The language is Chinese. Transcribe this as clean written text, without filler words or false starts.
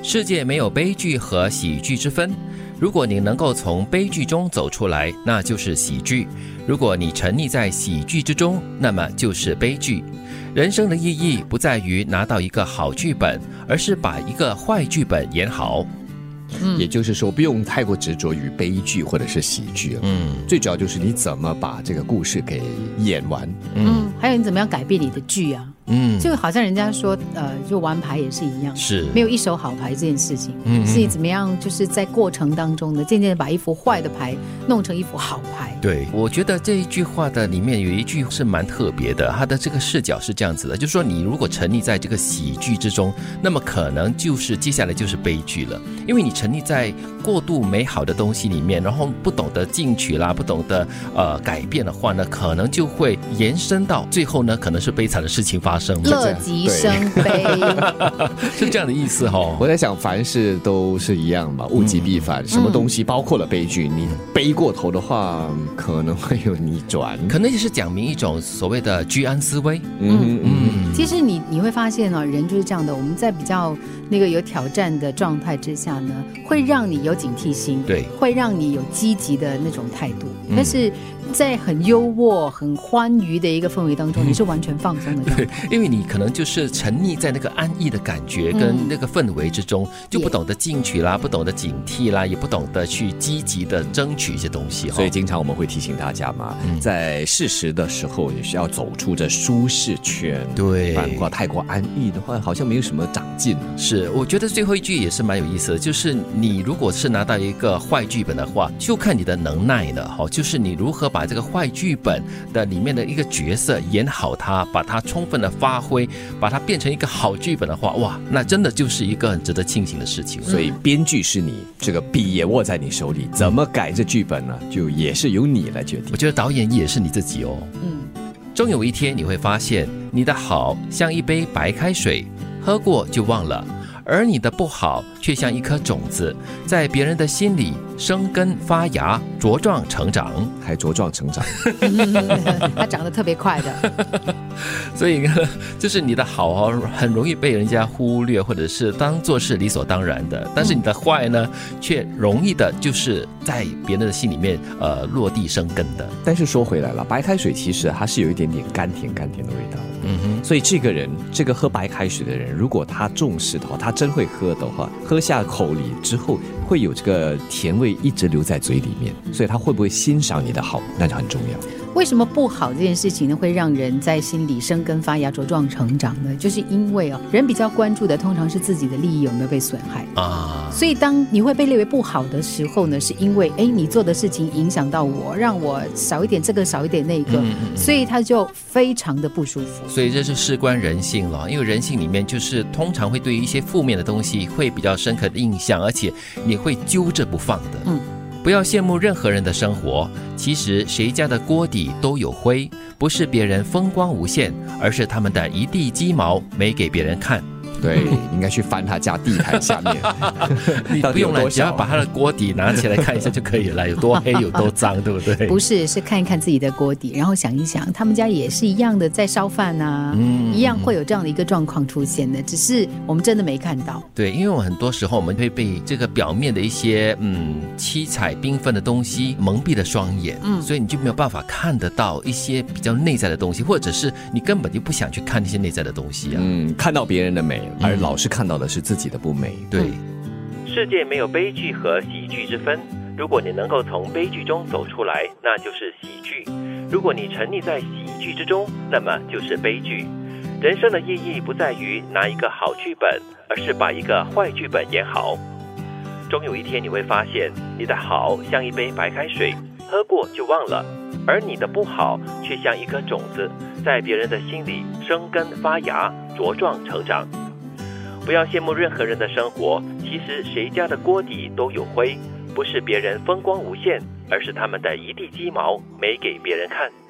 世界没有悲剧和喜剧之分，如果你能够从悲剧中走出来，那就是喜剧；如果你沉溺在喜剧之中，那么就是悲剧。人生的意义不在于拿到一个好剧本，而是把一个坏剧本演好。 也就是说不用太过执着于悲剧或者是喜剧，最主要就是你怎么把这个故事给演完， 还有你怎么样改变你的剧啊，就好像人家说就玩牌也是一样， 是没有一手好牌这件事情，是你怎么样就是在过程当中呢，渐渐的把一副坏的牌弄成一副好牌。 对，我觉得这一句话的里面有一句是蛮特别的，它的这个视角是这样子的，就是说你如果沉溺在这个喜剧之中，那么可能就是接下来就是悲剧了，因为你沉溺在过度美好的东西里面，然后不懂得进取啦，不懂得改变的话呢，可能就会延伸到最后呢，可能是悲惨的事情发生， 乐极生悲是这样的意思哦。 我在想凡事都是一样嘛，物极必反，什么东西包括了悲剧，你悲过头的话可能会有逆转， 可能也是讲明一种所谓的居安思危。 其实你会发现人就是这样的，我们在比较那个有挑战的状态之下呢，会让你有警惕心， 对， 会让你有积极的那种态度，但是在很优渥很欢愉的一个氛围当中，你是完全放松的状态， 对，因为你可能就是沉溺在那个安逸的感觉跟那个氛围之中，就不懂得进取啦，不懂得警惕啦，也不懂得去积极的争取一些东西， 所以经常我们会提醒大家嘛，在适时的时候也是要走出这舒适圈， 对， 不然太过安逸的话好像没有什么长进。 是，我觉得最后一句也是蛮有意思的，就是你如果是拿到一个坏剧本的话，就看你的能耐了，就是你如何把这个坏剧本的里面的一个角色演好它，把它充分的发挥，把它变成一个好剧本的话，哇，那真的就是一个很值得庆幸的事情。 所以编剧是你，这个笔也握在你手里，怎么改这剧本呢，就也是由你来决定。 我觉得导演也是你自己哦。终有一天你会发现，你的好像一杯白开水，喝过就忘了，而你的不好却像一颗种子，在别人的心里生根发芽，茁壮成长， 还茁壮成长它长得特别快的所以就是你的好很容易被人家忽略，或者是当作是理所当然的，但是你的坏呢，却容易的就是在别人的心里面落地生根的。 但是说回来了，白开水其实它是有一点点甘甜的味道的，所以这个喝白开水的人，如果他重视的话，他真会喝的话，喝下口里之后会有这个甜味一直留在嘴里面，所以他会不会欣赏你的好，那就很重要。 为什么不好这件事情呢会让人在心里生根发芽茁壮成长呢？就是因为人比较关注的通常是自己的利益有没有被损害啊，所以当你会被列为不好的时候呢，是因为你做的事情影响到我，让我少一点这个少一点那个，所以他就非常的不舒服。 所以这是事关人性了，因为人性里面就是通常会对于一些负面的东西会比较深刻的印象，而且你会揪着不放的。不要羡慕任何人的生活，其实谁家的锅底都有灰，不是别人风光无限，而是他们的一地鸡毛没给别人看。 对，应该去翻他家地毯下面你不用了，只要把他的锅底拿起来看一下就可以了，有多黑有多脏，对不对？ 不是，是看一看自己的锅底，然后想一想他们家也是一样的在烧饭啊，一样会有这样的一个状况出现的，只是我们真的没看到。 对，因为很多时候我们会被这个表面的一些七彩缤纷的东西蒙蔽了双眼，所以你就没有办法看得到一些比较内在的东西，或者是你根本就不想去看那些内在的东西啊。 看到别人的美，而老是看到的是自己的不美。 对，世界没有悲剧和喜剧之分，如果你能够从悲剧中走出来，那就是喜剧；如果你沉溺在喜剧之中，那么就是悲剧。人生的意义不在于拿一个好剧本，而是把一个坏剧本演好。终有一天你会发现，你的好像一杯白开水，喝过就忘了，而你的不好却像一颗种子，在别人的心里生根发芽，茁壮成长。不要羡慕任何人的生活，其实谁家的锅底都有灰，不是别人风光无限，而是他们的一地鸡毛没给别人看。